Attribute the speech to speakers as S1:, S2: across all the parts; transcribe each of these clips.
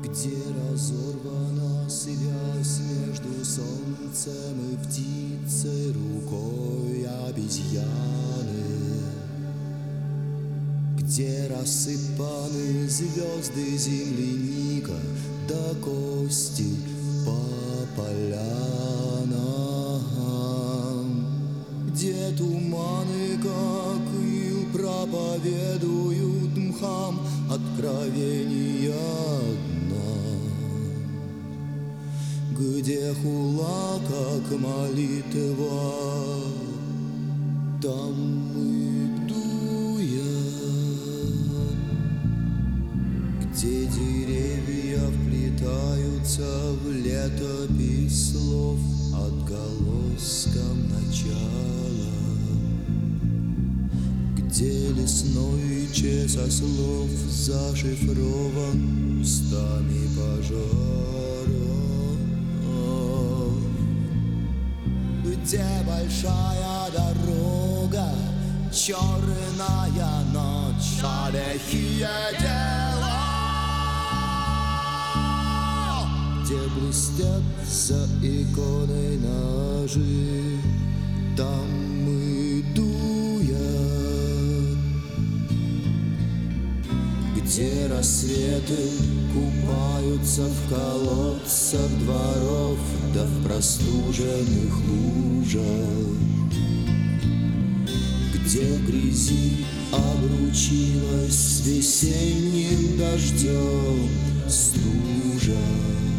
S1: Где разорвана связь между солнцем и птицей рукой обезьяны, где рассыпаны звезды земляника до кости по полянам, где туманы, как ил, проповедуют мхам откровения дна, где хула, как молитва, там мы дуем, где деревья вплетаются в летопись слов отголоском начала, где лесной часослов зашифрован устами пожаров, где большая дорога, черная ночь, а лихие дела, где блестят за иконой ножи, там мы дуем, где рассветы купаются в колодцах дворов да в простуженных лужах, где в грязи обручилась с весенним дождем стужа,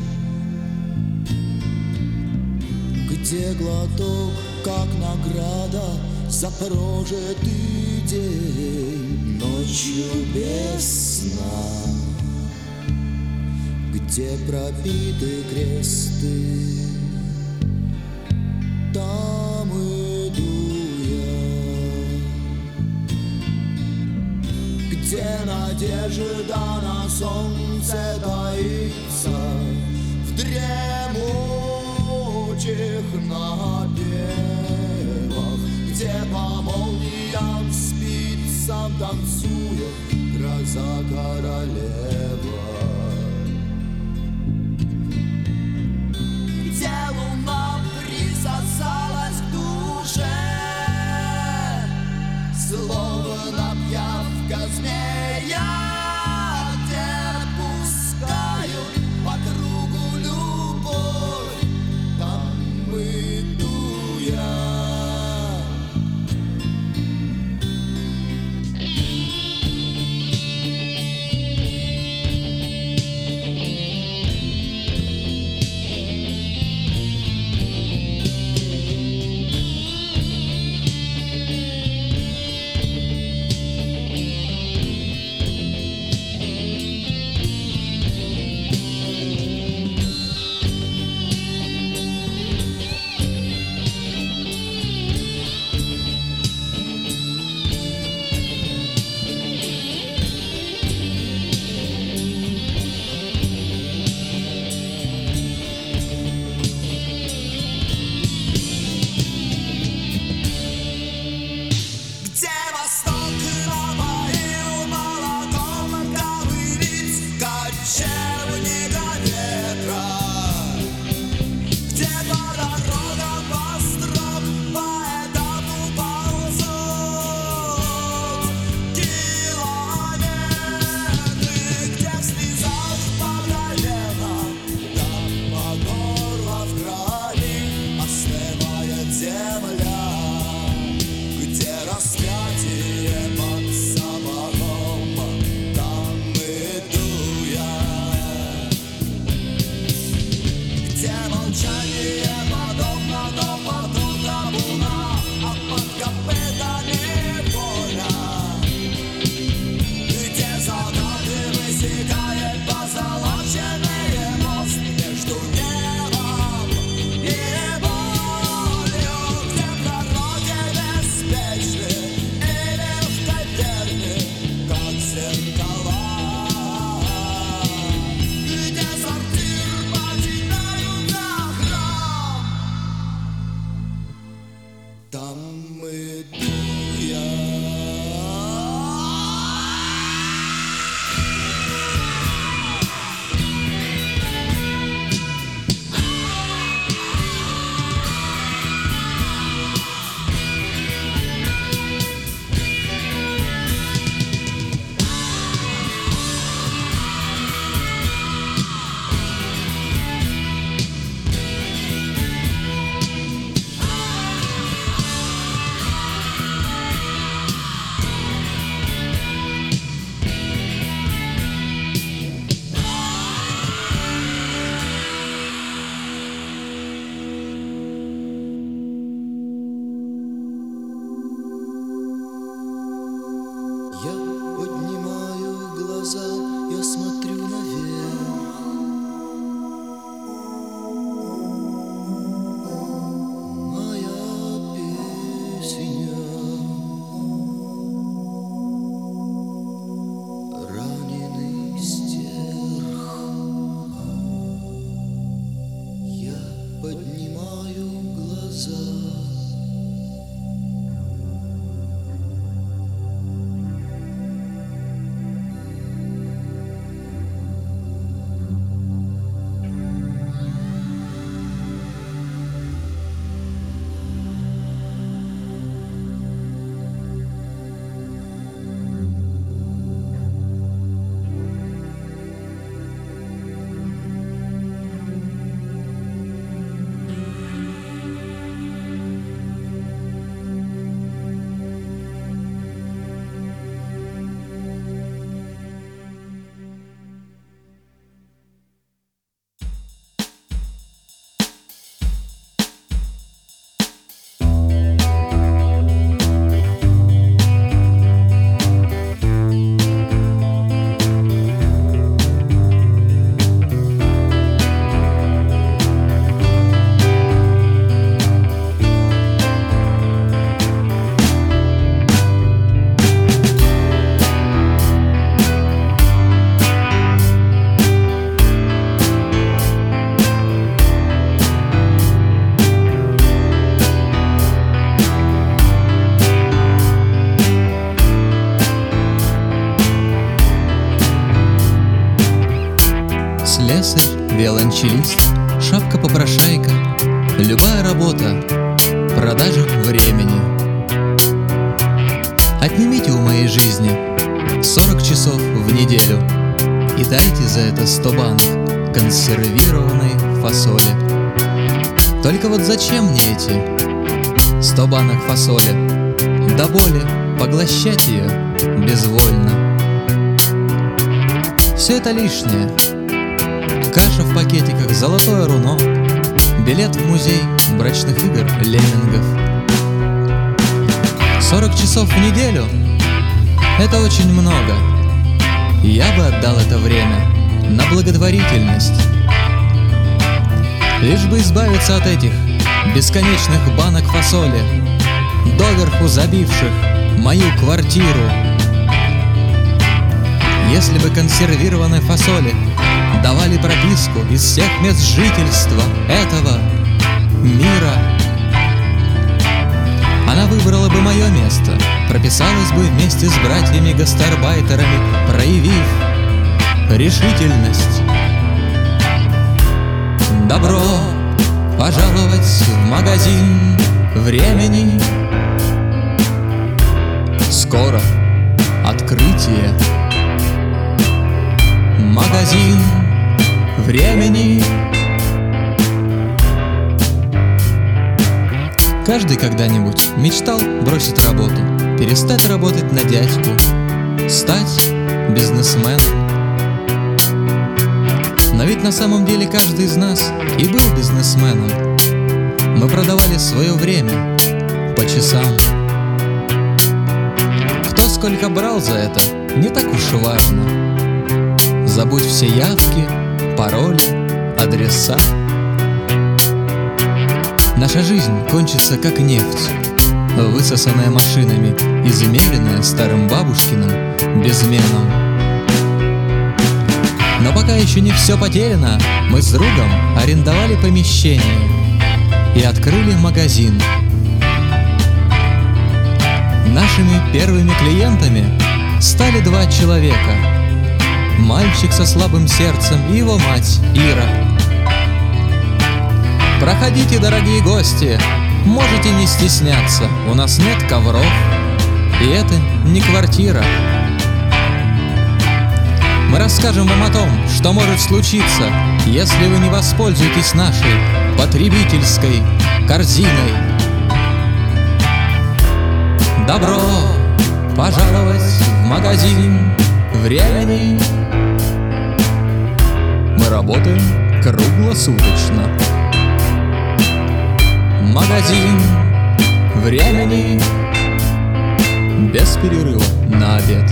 S1: где глоток, как награда за прожитый день ночью без сна, где пропиты кресты, там и дуем, где надежда на солнце таится в дремучих напевах, где по молниям спицам танцует гроза королева, где луна присосалась к душе, словно пьявка змея, где пускают по кругу любовь, там мы дуем. Я поднимаю глаза, я смотрю наверх. Моя песня раненый стерх. Я поднимаю глаза.
S2: Слесарь, виолончелист, шапка-попрошайка, любая работа, продажа времени. Отнимите у моей жизни 40 часов в неделю и дайте за это 100 банок консервированной фасоли. Только вот зачем мне эти 100 банок фасоли? До боли поглощать ее безвольно. Все это лишнее. Каша в пакетиках, золотое руно, билет в музей брачных игр леммингов. 40 часов в неделю — это очень много. Я бы отдал это время на благотворительность, лишь бы избавиться от этих бесконечных банок фасоли, доверху забивших мою квартиру. Если бы консервированной фасоли давали прописку из всех мест жительства этого мира, она выбрала бы мое место, прописалась бы вместе с братьями-гастарбайтерами, проявив решительность. Добро пожаловать в магазин времени. Скоро открытие. Магазин времени. Каждый когда-нибудь мечтал бросить работу, перестать работать на дядьку, стать бизнесменом. Но ведь на самом деле каждый из нас и был бизнесменом. Мы продавали свое время по часам. Кто сколько брал за это, не так уж и важно. Забудь все явки, пароли, адреса. Наша жизнь кончится как нефть, высосанная машинами и замеренная старым бабушкиным безменом. Но пока еще не все потеряно, мы с другом арендовали помещение и открыли магазин. Нашими первыми клиентами стали 2 человека: мальчик со слабым сердцем и его мать Ира. Проходите, дорогие гости, можете не стесняться, у нас нет ковров, и это не квартира. Мы расскажем вам о том, что может случиться, если вы не воспользуетесь нашей потребительской корзиной. Добро пожаловать в магазин времени. Мы работаем круглосуточно. Магазин времени. без перерыва на обед.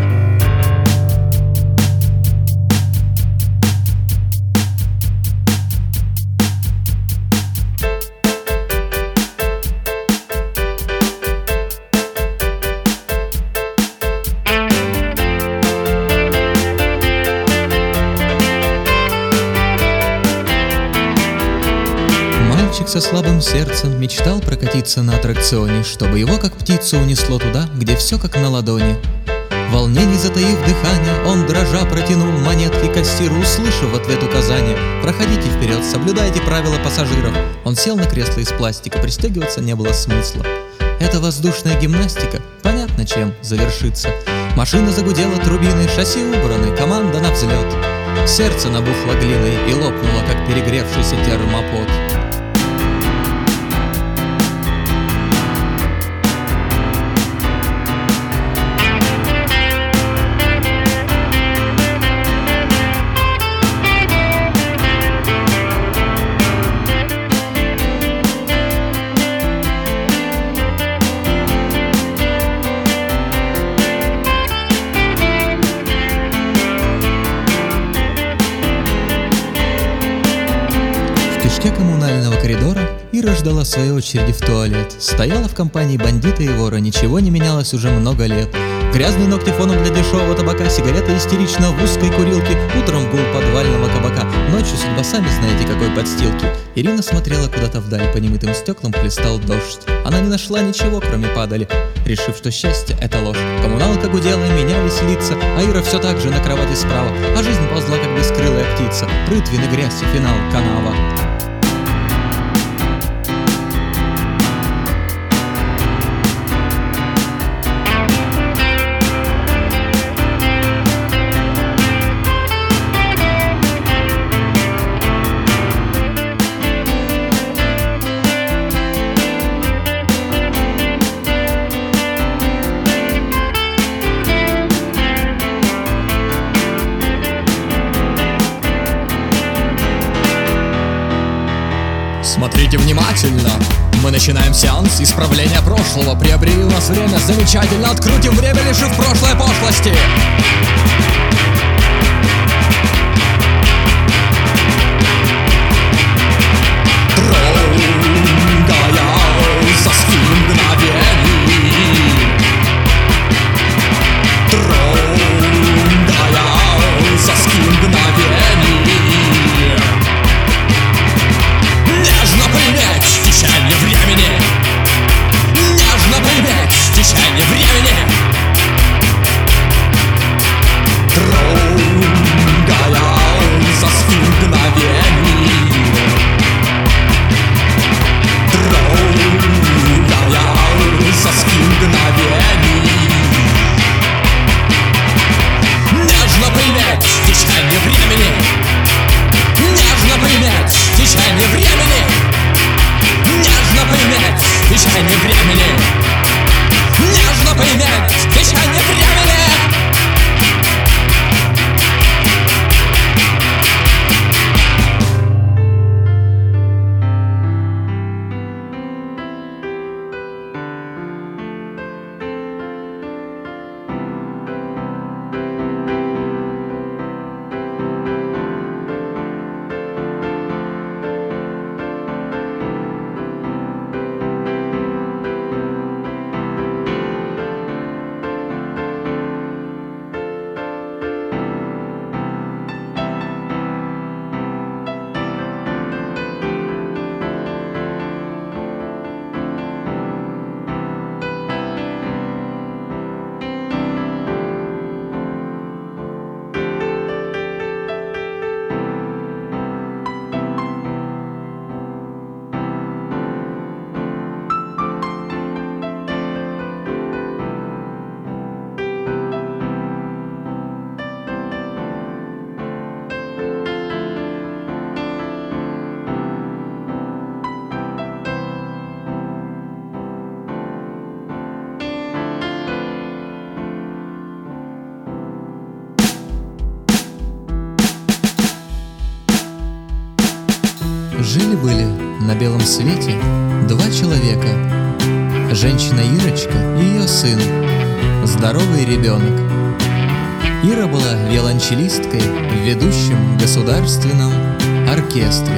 S2: Мальчик со слабым сердцем мечтал прокатиться на аттракционе, чтобы его как птицу унесло туда, где все как на ладони. Волнений затаив дыхание, он дрожа протянул монетки кассиру, услышав в ответ указание: «Проходите вперед, соблюдайте правила пассажиров». Он сел на кресло из пластика, пристегиваться не было смысла. Эта воздушная гимнастика понятно чем завершится. Машина загудела турбиной, шасси убраны, команда на взлет. Сердце набухло глиной и лопнуло, как перегревшийся термопод. В кишке коммунального коридора Ира ждала своей очереди в туалет. Стояла в компании бандита и вора, ничего не менялось уже много лет. Грязные ногти фоном для дешевого табака, сигарета истерично в узкой курилке, утром гул подвального кабака, ночью судьба сами знаете какой подстилки. Ирина смотрела куда-то вдаль, по немытым стеклам хлестал дождь. Она не нашла ничего, кроме падали, решив, что счастье — это ложь. Коммуналка гудела, меня веселится, а Ира все так же на кровати справа, а жизнь ползла, как бескрылая птица, рытвины, грязь и финал канава.
S3: Смотрите внимательно, мы начинаем сеанс исправления прошлого. Приобрели у нас время замечательно, открутим время, лишив прошлой пошлости. Трогая соски мгновений, трогая соски мгновений, нежно принять течение времени, нежно принять течение времени, трогая соски мгновений, трогая соски мгновений, нежно принять течение времени, нежно принять течение времени, нежно принять течение времени, нежно принять течение времени.
S2: Жили-были на белом свете два человека, женщина Ирочка и ее сын. здоровый ребенок. Ира была виолончелисткой в ведущем государственном оркестре.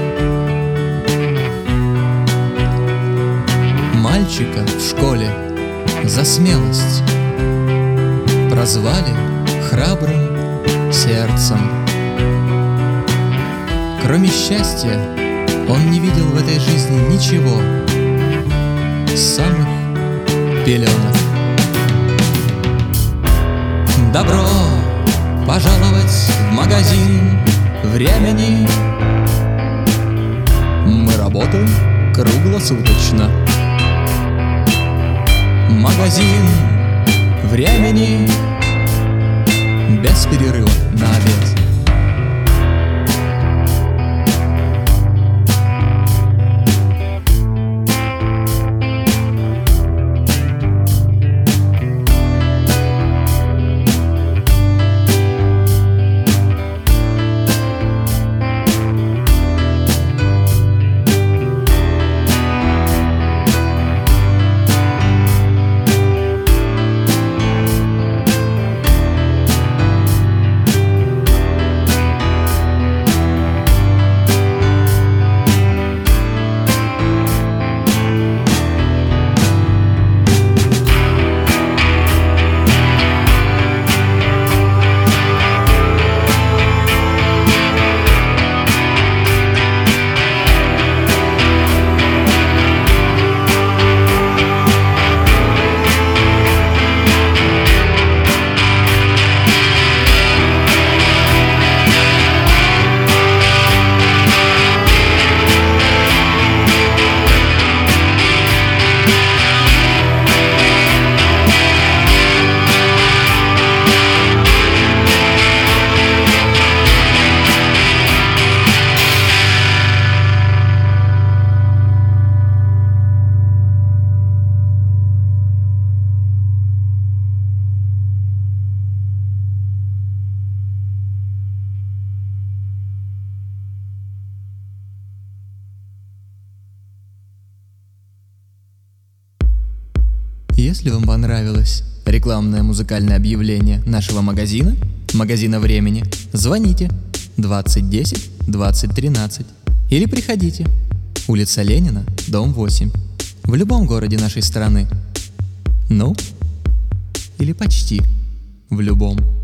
S2: Мальчика в школе за смелость прозвали храбрым сердцем. Кроме счастья, он не видел в этой жизни ничего с самых пеленок. Добро пожаловать в магазин времени.
S3: Мы работаем круглосуточно.
S2: Магазин времени без перерыва на обед. Если вам понравилось рекламное музыкальное объявление нашего магазина времени, звоните 2010 2013 или приходите. Улица Ленина, дом 8, в любом городе нашей страны. Ну, или почти в любом.